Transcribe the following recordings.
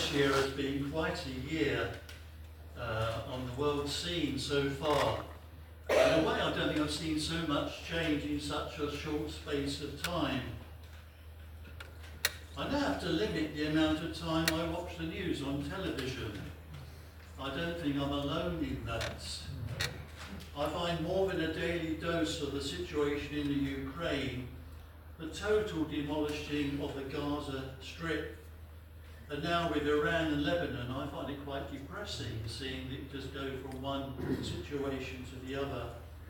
this year has been quite a year on the world scene so far. In a way, I don't think I've seen so much change in such a short space of time. I now have to limit the amount of time I watch the news on television. I don't think I'm alone in that. I find more than a daily dose of the situation in the Ukraine, the total demolishing of the Gaza Strip, and now with Iran and Lebanon, I find it quite depressing seeing it just go from one situation to the other.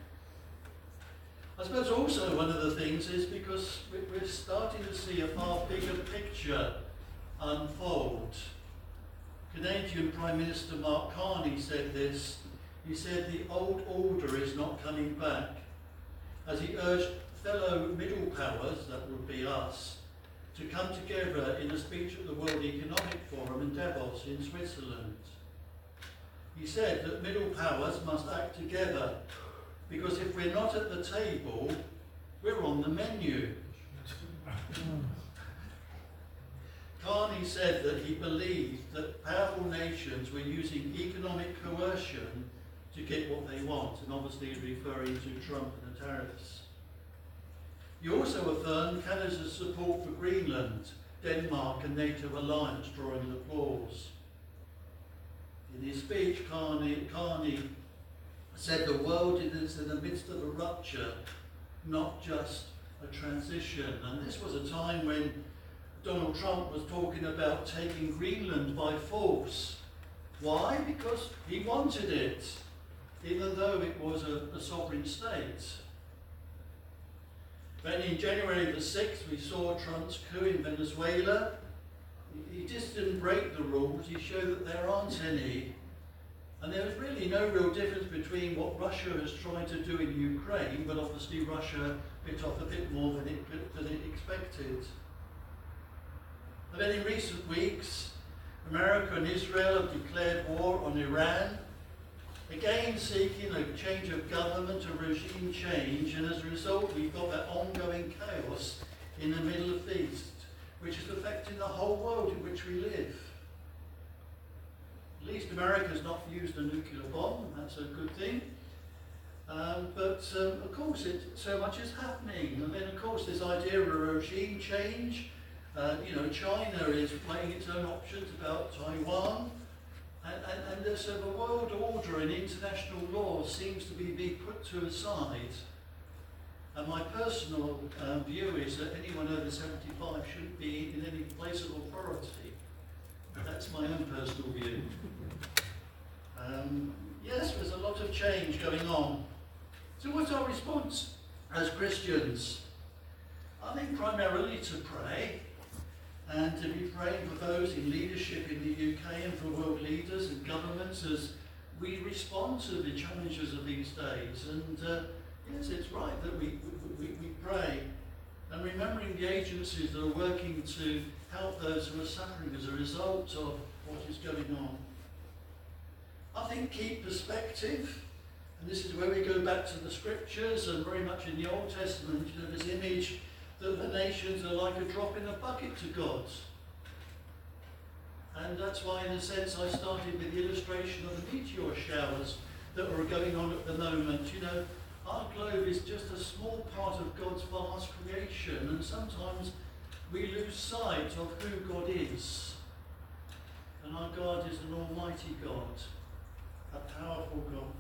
I suppose also one of the things is because we're starting to see a far bigger picture unfold. Canadian Prime Minister Mark Carney said this. He said the old order is not coming back, as he urged fellow middle powers, that would be us, to come together in a speech at the World Economic Forum in Davos in Switzerland. He said that middle powers must act together, because if we're not at the table, we're on the menu. Carney said that he believed that powerful nations were using economic coercion to get what they want, and obviously referring to Trump and the tariffs. He also affirmed Canada's support for Greenland, Denmark and NATO alliance, drawing applause. In his speech, Carney said the world is in the midst of a rupture, not just a transition. And this was a time when Donald Trump was talking about taking Greenland by force. Why? Because he wanted it, even though it was a sovereign state. Then in January the 6th, we saw Trump's coup in Venezuela. He just didn't break the rules, he showed that there aren't any. And there was really no real difference between what Russia has tried to do in Ukraine, but obviously Russia bit off a bit more than it expected. And then in recent weeks, America and Israel have declared war on Iran, again seeking a change of government, a regime change, and as a result we've got that ongoing chaos in the Middle East, which is affecting the whole world in which we live. At least America's not used a nuclear bomb, that's a good thing. But of course so much is happening. And then of course this idea of a regime change, China is playing its own options about Taiwan. And so the world order and international law seems to be being put to a side. And my personal view is that anyone over 75 shouldn't be in any place of authority. That's my own personal view. Yes, there's a lot of change going on. So what's our response as Christians? I think primarily to pray, and to be praying for those in leadership in the UK and for world leaders and governments as we respond to the challenges of these days. And yes, it's right that we pray, and remembering the agencies that are working to help those who are suffering as a result of what is going on. I think keep perspective, and this is where we go back to the scriptures, and very much in the Old Testament, this image that the nations are like a drop in a bucket to God. And that's why, in a sense, I started with the illustration of the meteor showers that are going on at the moment. Our globe is just a small part of God's vast creation, and sometimes we lose sight of who God is. And our God is an almighty God, a powerful God.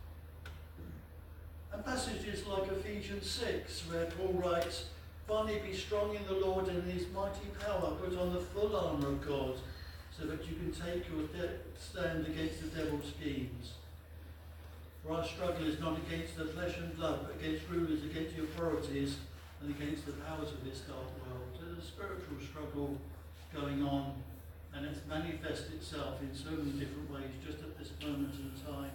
And passages like Ephesians 6, where Paul writes, "Finally be strong in the Lord and in his mighty power, put on the full armour of God, so that you can take your stand against the devil's schemes. For our struggle is not against the flesh and blood, but against rulers, against the authorities, and against the powers of this dark world." There's a spiritual struggle going on, and it's manifested itself in so many different ways just at this moment in time.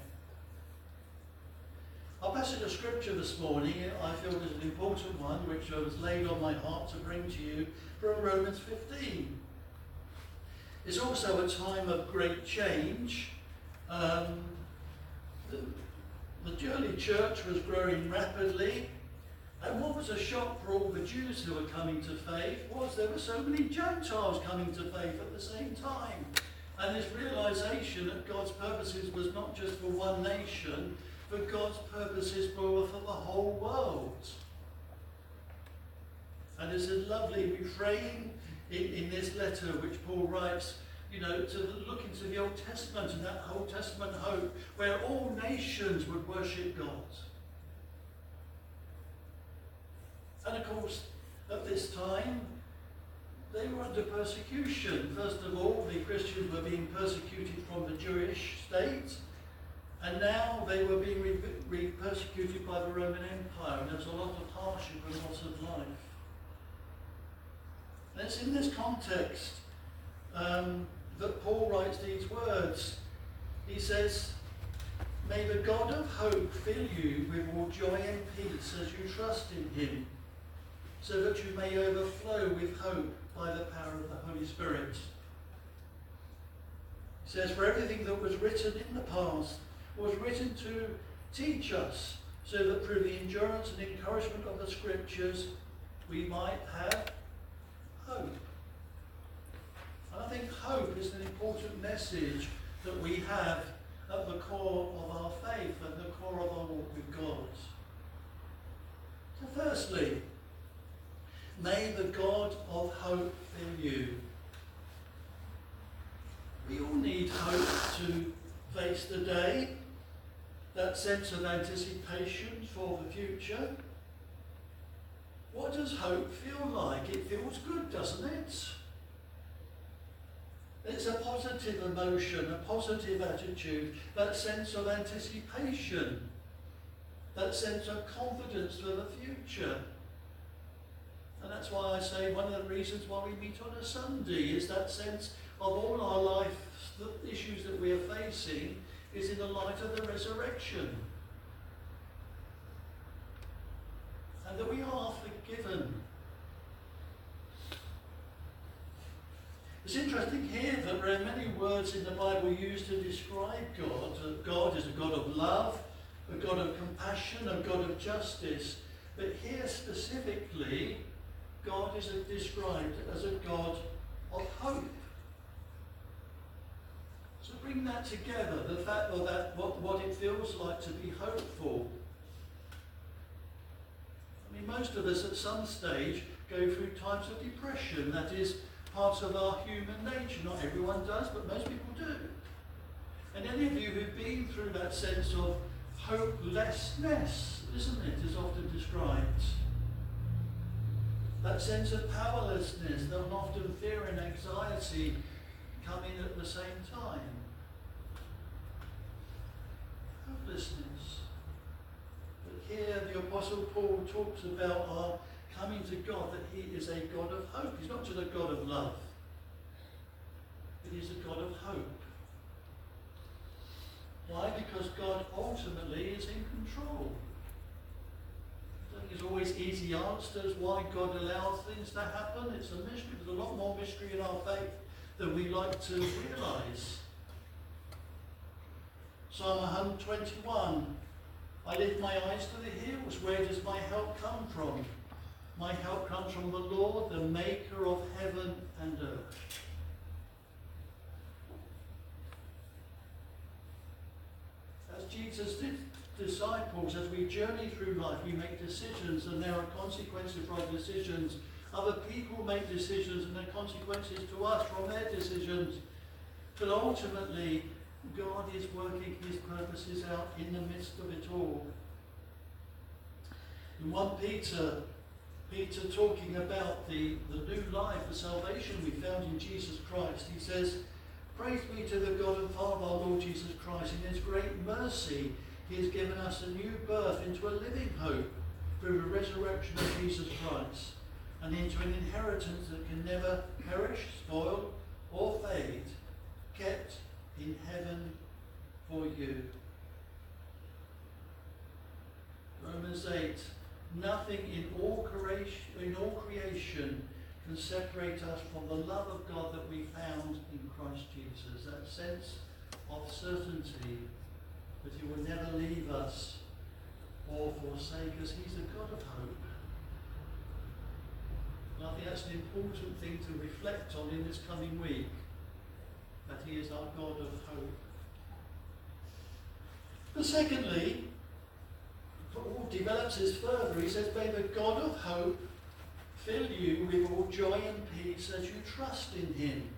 Our passage of scripture this morning, I feel, is an important one, which was laid on my heart to bring to you from Romans 15. It's also a time of great change. The early church was growing rapidly, and what was a shock for all the Jews who were coming to faith was there were so many Gentiles coming to faith at the same time. And this realization that God's purposes was not just for one nation, but God's purposes were for the whole world. And there's a lovely refrain in this letter which Paul writes, to look into the Old Testament and that Old Testament hope where all nations would worship God. And of course, at this time, they were under persecution. First of all, the Christians were being persecuted from the Jewish state, and now they were being persecuted by the Roman Empire, and there's a lot of hardship and loss of life. And it's in this context that Paul writes these words. He says, "May the God of hope fill you with all joy and peace as you trust in him, so that you may overflow with hope by the power of the Holy Spirit." He says, "For everything that was written in the past was written to teach us, so that through the endurance and encouragement of the Scriptures we might have hope." And I think hope is an important message that we have at the core of our faith, at the core of our walk with God. So firstly, may the God of hope fill you. We all need hope to face the day, that sense of anticipation for the future. What does hope feel like? It feels good, doesn't it? It's a positive emotion, a positive attitude, that sense of anticipation, that sense of confidence for the future. And that's why I say one of the reasons why we meet on a Sunday is that sense of all our life, the issues that we are facing, is in the light of the resurrection. And that we are forgiven. It's interesting here that there are many words in the Bible used to describe God. That God is a God of love, a God of compassion, a God of justice. But here specifically, God is described as a God of hope. So bring that together, the fact that what it feels like to be hopeful. I mean, most of us at some stage go through times of depression. That is part of our human nature. Not everyone does, but most people do. And any of you who've been through that sense of hopelessness, isn't it, is often described. That sense of powerlessness, that often fear and anxiety come in at the same time. Hopelessness. But here the Apostle Paul talks about our coming to God, that he is a God of hope. He's not just a God of love, but he's a God of hope. Why? Because God ultimately is in control. I don't think there's always easy answers why God allows things to happen. It's a mystery. There's a lot more mystery in our faith than we like to realise. Psalm 121, I lift my eyes to the hills. Where does my help come from? My help comes from the Lord, the maker of heaven and earth. As Jesus' disciples, as we journey through life, we make decisions and there are consequences for our decisions. Other people make decisions and there are consequences to us from their decisions. But ultimately, God is working his purposes out in the midst of it all. In 1 Peter talking about the new life, the salvation we found in Jesus Christ, he says, "Praise be to the God and Father of our Lord Jesus Christ. In his great mercy, he has given us a new birth into a living hope through the resurrection of Jesus Christ, and into an inheritance that can never perish, spoil, or fade, kept in heaven for you." Romans 8, nothing in all creation can separate us from the love of God that we found in Christ Jesus. That sense of certainty that he will never leave us or forsake us. He's a God of hope. And I think that's an important thing to reflect on in this coming week. that he is our God of hope. But secondly, Paul develops this further. He says, may the God of hope fill you with all joy and peace as you trust in him.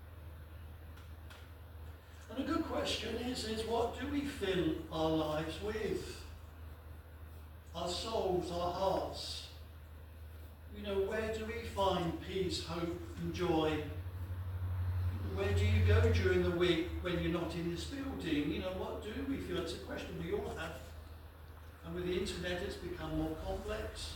And a good question is what do we fill our lives with? Our souls, our hearts. Where do we find peace, hope and joy? Where do you go during the week when you're not in this building? What do we feel? It's a question we all have. And with the internet, it's become more complex.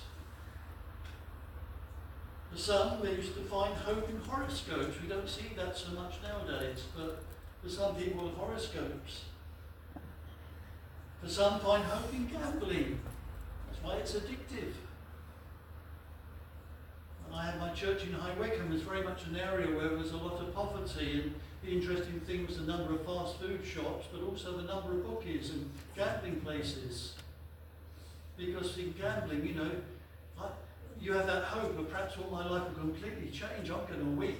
For some, they used to find hope in horoscopes. We don't see that so much nowadays, but for some people, horoscopes. For some, find hope in gambling. That's why it's addictive. I had my church in High Wycombe. It's very much an area where there was a lot of poverty, and the interesting thing was the number of fast food shops, but also the number of bookies and gambling places. Because in gambling, you have that hope of perhaps all my life will completely change. I'm going to win.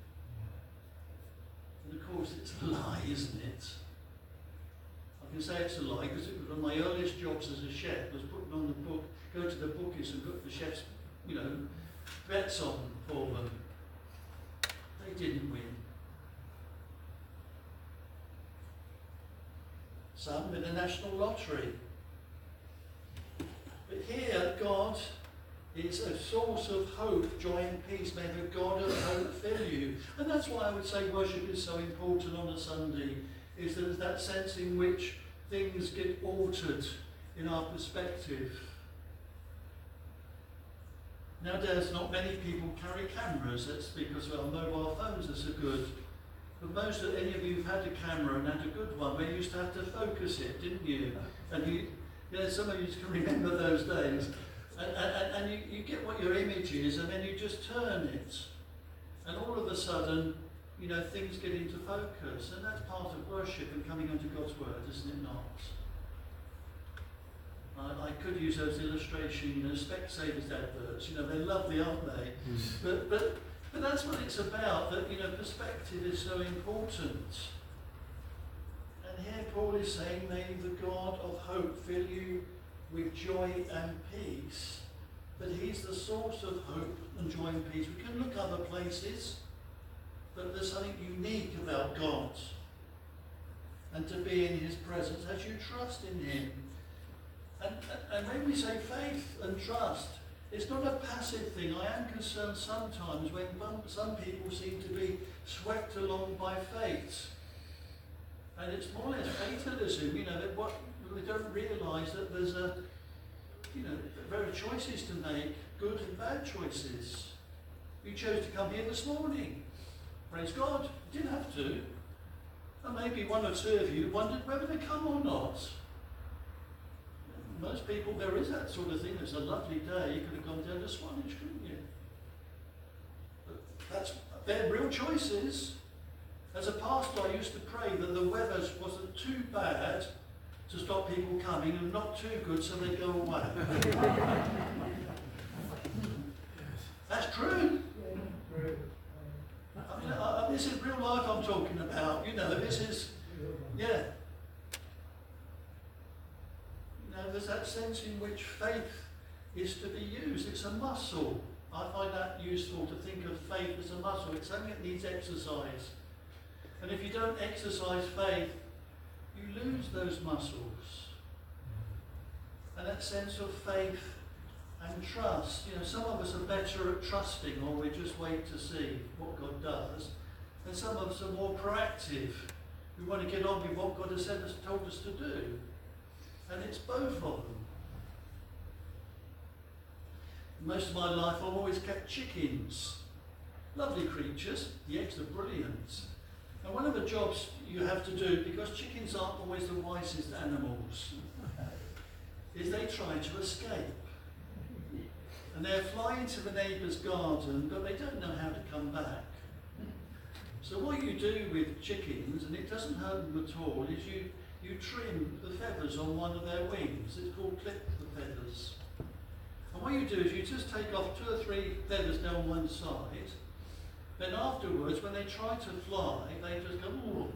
And of course, it's a lie, isn't it? I can say it's a lie because it was one of my earliest jobs as a chef was putting on the book, go to the bookies and put the chefs, bets on for them. They didn't win. Some with the national lottery. But here, God is a source of hope, joy and peace. May the God of hope fill you. And that's why I would say worship is so important on a Sunday, is there's that sense in which things get altered in our perspective. Nowadays, not many people carry cameras. That's because our mobile phones are so good. But any of you who've had a camera and had a good one, we used to have to focus it, didn't you? And some of you can remember those days. And you get what your image is, and then you just turn it. And all of a sudden, things get into focus. And that's part of worship and coming onto God's word, isn't it not? I could use those illustrations, Specsavers adverts. They're lovely, aren't they? But that's what it's about. That perspective is so important. And here Paul is saying, may the God of hope fill you with joy and peace. That he's the source of hope and joy and peace. We can look other places, but there's something unique about God. And to be in his presence as you trust in him. And when we say faith and trust, it's not a passive thing. I am concerned sometimes when some people seem to be swept along by fate. And it's more or less fatalism, they don't realise that there's there are choices to make, good and bad choices. You chose to come here this morning. Praise God. You didn't have to. And maybe one or two of you wondered whether to come or not. Most people, there is that sort of thing. It's a lovely day. You could have gone down to Swanage, couldn't you? But they're real choices. As a pastor, I used to pray that the weather wasn't too bad to stop people coming and not too good so they go away. That's true. This is real life I'm talking about. This is, there's that sense in which faith is to be used. It's a muscle. I find that useful to think of faith as a muscle. It's something that needs exercise. And if you don't exercise faith, you lose those muscles. And that sense of faith and trust. Some of us are better at trusting, or we just wait to see what God does. And some of us are more proactive. We want to get on with what God has told us to do. And it's both of them. Most of my life I've always kept chickens. Lovely creatures. The eggs are brilliant. And one of the jobs you have to do, because chickens aren't always the wisest animals, is they try to escape. And they'll fly into the neighbour's garden, but they don't know how to come back. So what you do with chickens, and it doesn't hurt them at all, is you trim the feathers on one of their wings. It's called clip the feathers. And what you do is you just take off 2 or 3 feathers down one side, Then afterwards, when they try to fly, they just go, ooh.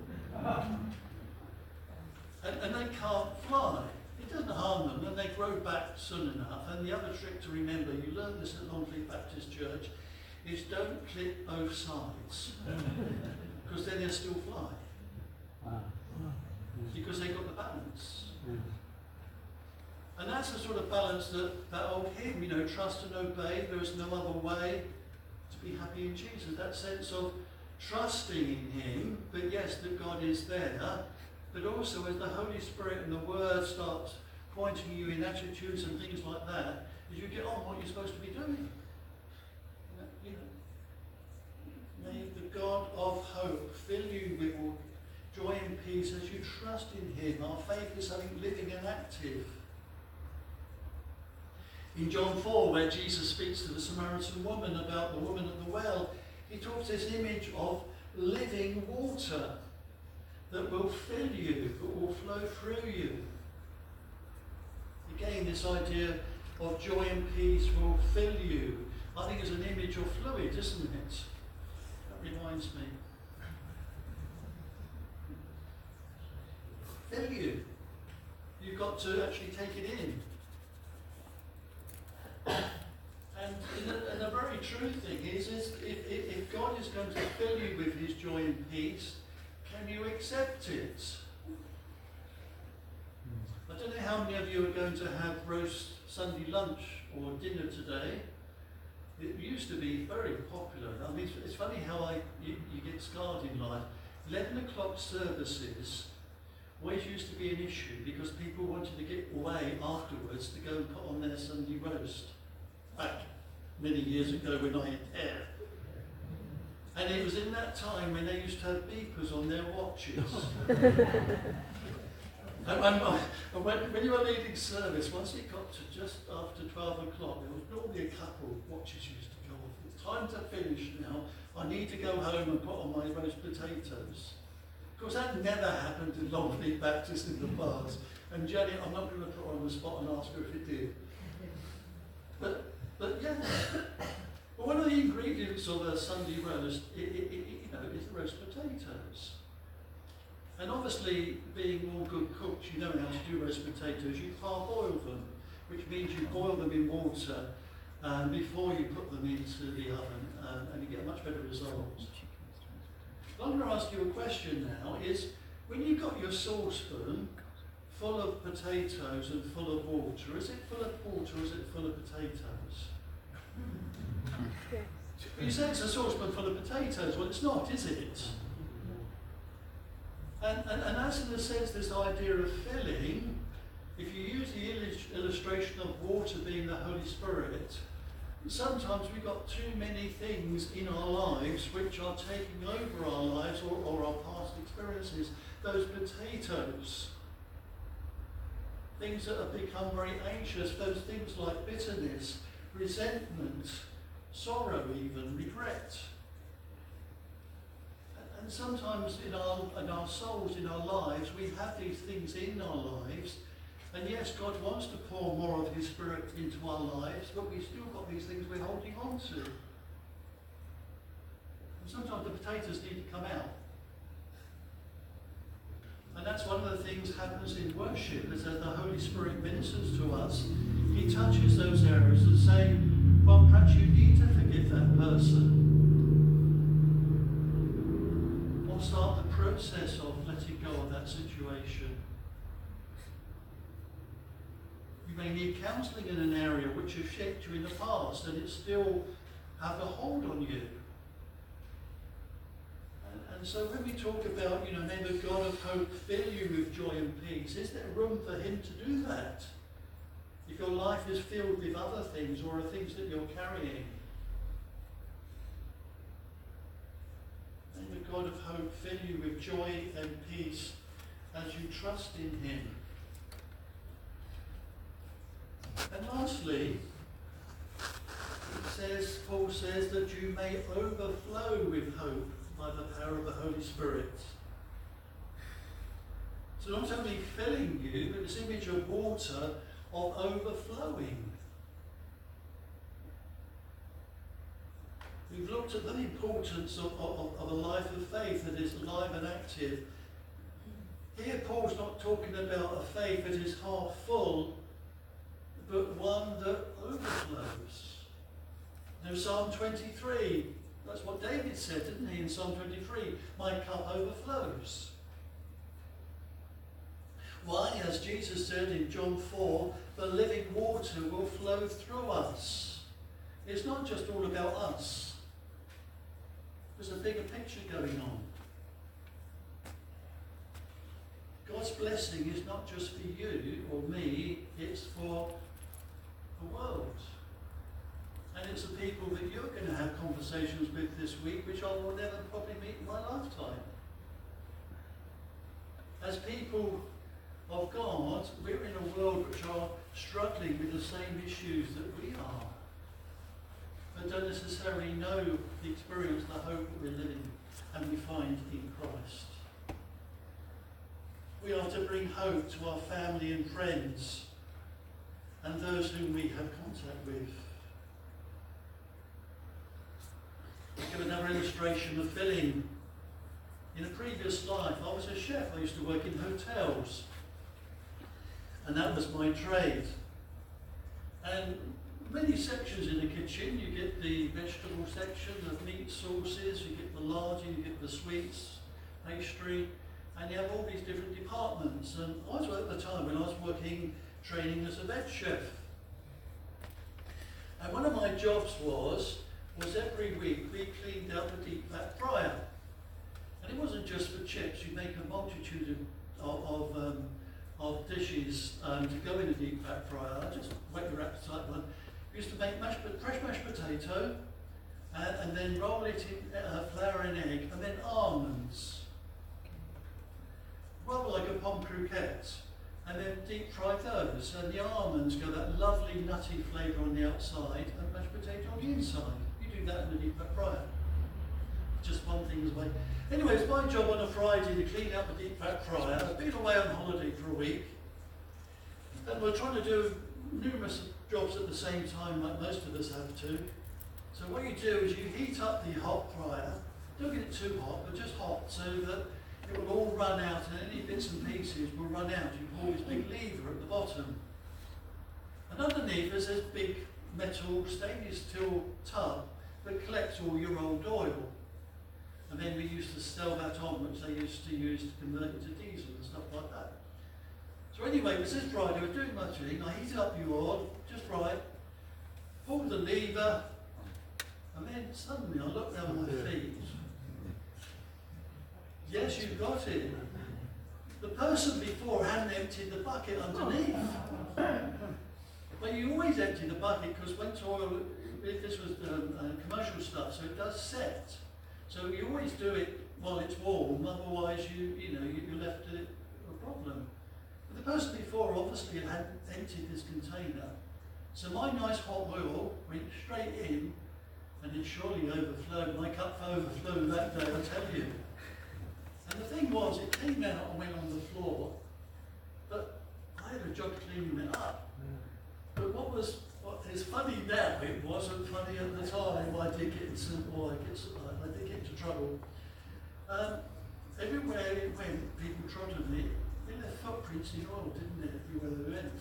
And they can't fly. It doesn't harm them, and they grow back soon enough. And the other trick to remember, you learn this at Longfleet Baptist Church, is don't clip both sides. Because then they'll still fly. Because they've got the balance. And that's the sort of balance that old hymn, you know, trust and obey, there is no other way to be happy in Jesus. That sense of trusting in him, but yes, that God is there, but also as the Holy Spirit and the Word starts pointing you in attitudes and things like that, as you get on what you're supposed to be doing. You know, may the God of hope fill you with all joy and peace as you trust in him. Our faith is something living and active. In John 4, where Jesus speaks to the Samaritan woman about the woman at the well, he talks this image of living water that will fill you, that will flow through you. Again, this idea of joy and peace will fill you, I think is an image of fluid, isn't it? That reminds me. Fill you. You've got to actually take it in. And the very true thing is if God is going to fill you with his joy and peace, can you accept it? I don't know how many of you are going to have roast Sunday lunch or dinner today. It used to be very popular. I mean, it's funny how you get scarred in life. 11 o'clock services always used to be an issue because people wanted to get away afterwards to go and put on their Sunday roast. Back many years ago when I had hair. And it was in that time when they used to have beepers on their watches. and when you were leading service, once it got to just after 12 o'clock, there was normally a couple of watches used to go off. It's time to finish now. I need to go home and put on my roast potatoes. Of course, that never happened in Longfleet Baptist in the past. And Jenny, I'm not going to put her on the spot and ask her if it did. But yeah, well, one of the ingredients of a Sunday roast, is the roast potatoes. And obviously, being all good cooks, you know how to do roast potatoes. You parboil them, which means you boil them in water before you put them into the oven, and you get a much better result. I'm going to ask you a question now, is when you've got your saucepan full of potatoes and full of water, is it full of water or is it full of potatoes? You say it's a saucepan full of potatoes. Well, it's not, is it? And as in a sense, this idea of filling, if you use the illustration of water being the Holy Spirit, sometimes we've got too many things in our lives which are taking over our lives or our past experiences. Those potatoes, things that have become very anxious, those things like bitterness, resentment, sorrow even, regret. And sometimes in our souls, in our lives, we have these things in our lives, and yes, God wants to pour more of his Spirit into our lives, but we've still got these things we're holding on to. And sometimes the potatoes need to come out. And that's one of the things happens in worship, is that the Holy Spirit ministers to us. He touches those areas and saying, well, perhaps you need to forgive that person. Or start the process of letting go of that situation. You may need counselling in an area which has shaped you in the past and it still have a hold on you. And so when we talk about, may the God of hope fill you with joy and peace, is there room for him to do that? If your life is filled with other things or things that you're carrying, may the God of hope fill you with joy and peace as you trust in him. And lastly, Paul says that you may overflow with hope by the power of the Holy Spirit. So not only filling you, but this image of water of overflowing. We've looked at the importance of a life of faith that is alive and active. Here Paul's not talking about a faith that is half full, but one that overflows. Now Psalm 23, that's what David said, didn't he, in Psalm 23? My cup overflows. Why? As Jesus said in John 4, the living water will flow through us. It's not just all about us. There's a bigger picture going on. God's blessing is not just for you or me, it's for the world. And it's the people that you're going to have conversations with this week, which I will never probably meet in my lifetime. As people of God, we're in a world which are struggling with the same issues that we are, but don't necessarily know the experience, the hope that we're living and we find in Christ. We are to bring hope to our family and friends and those whom we have contact with. I'll give another illustration of filling. In a previous life, I was a chef. I used to work in hotels, and that was my trade. And many sections in the kitchen. You get the vegetable section, the meat sauces, you get the lard, you get the sweets, pastry, and you have all these different departments. And I was at the time when I was working, training as a veg chef. And one of my jobs was every week we cleaned out the deep fat fryer. And it wasn't just for chips. You make a multitude of dishes to go in a deep fat fryer. I just whet your appetite one. We used to make fresh mashed potato and then roll it in flour and egg, and then almonds. Rather like a pomme croquette. And then deep fry those. And the almonds got that lovely nutty flavour on the outside and mashed potato on the inside. You do that in a deep fat fryer. Just one thing away. Anyway, it's my job on a Friday to clean up the deep fat fryer. I've been away on holiday for a week. And we're trying to do numerous jobs at the same time, like most of us have to. So what you do is you heat up the hot fryer. Don't get it too hot, but just hot, so that it will all run out, and any bits and pieces will run out. You pour this big lever at the bottom. And underneath there's this big metal stainless steel tub that collects all your old oil. And then we used to sell that on, which they used to use to convert it to diesel and stuff like that. So anyway, it was this Friday, I was doing my thing, I heated up the oil, just right, pulled the lever, and then suddenly I looked down my feet. Yes, you got it. The person before hadn't emptied the bucket underneath. But you always empty the bucket, because when oil, if this was commercial stuff, so it does set. So you always do it while it's warm, otherwise you're left with a problem. But the person before obviously had emptied this container. So my nice hot oil went straight in, and it surely overflowed. My cup overflowed that day, I tell you. And the thing was, it came out and went on the floor, but I had a job cleaning it up. But what is funny now, it wasn't funny at the time. I did get into trouble. Everywhere it went, people trod on it. They left footprints in oil, didn't they, everywhere they went.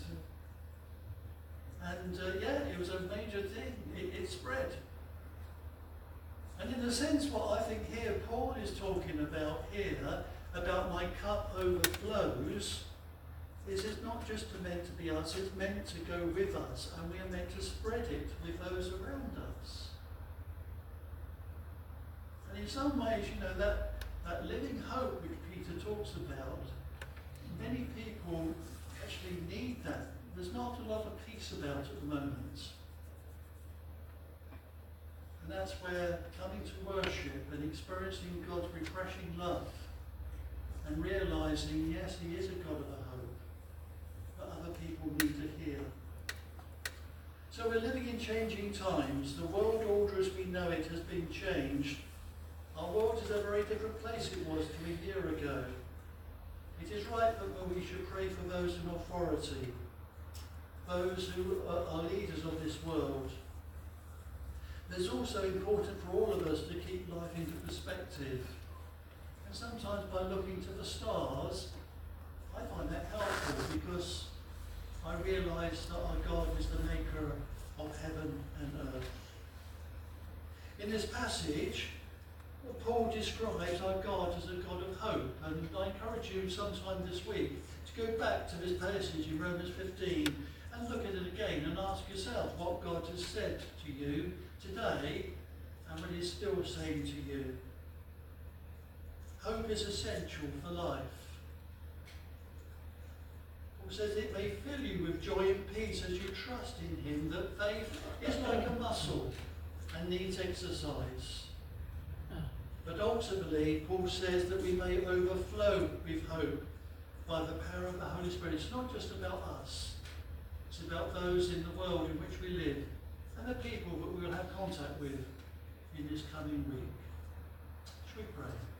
And it was a major thing. It spread. And in a sense, what I think here Paul is talking about here, about my cup overflows, is it's not just meant to be us, it's meant to go with us, and we are meant to spread it with those around us. And in some ways, that living hope which Peter talks about, many people actually need that. There's not a lot of peace about it at the moment. And that's where coming to worship and experiencing God's refreshing love and realising, yes, he is a God of a hope, but other people need to hear. So we're living in changing times. The world order as we know it has been changed. Our world is a very different place it was to a year ago. It is right that we should pray for those in authority, those who are leaders of this world. It's also important for all of us to keep life into perspective. And sometimes by looking to the stars, I find that helpful because I realise that our God is the maker of heaven and earth. In this passage, Paul describes our God as a God of hope, and I encourage you sometime this week to go back to this passage in Romans 15 and look at it again and ask yourself what God has said to you today and what He's still saying to you. Hope is essential for life. Paul says it may fill you with joy and peace as you trust in Him, that faith is like a muscle and needs exercise. But ultimately, Paul says that we may overflow with hope by the power of the Holy Spirit. It's not just about us. It's about those in the world in which we live and the people that we will have contact with in this coming week. Shall we pray?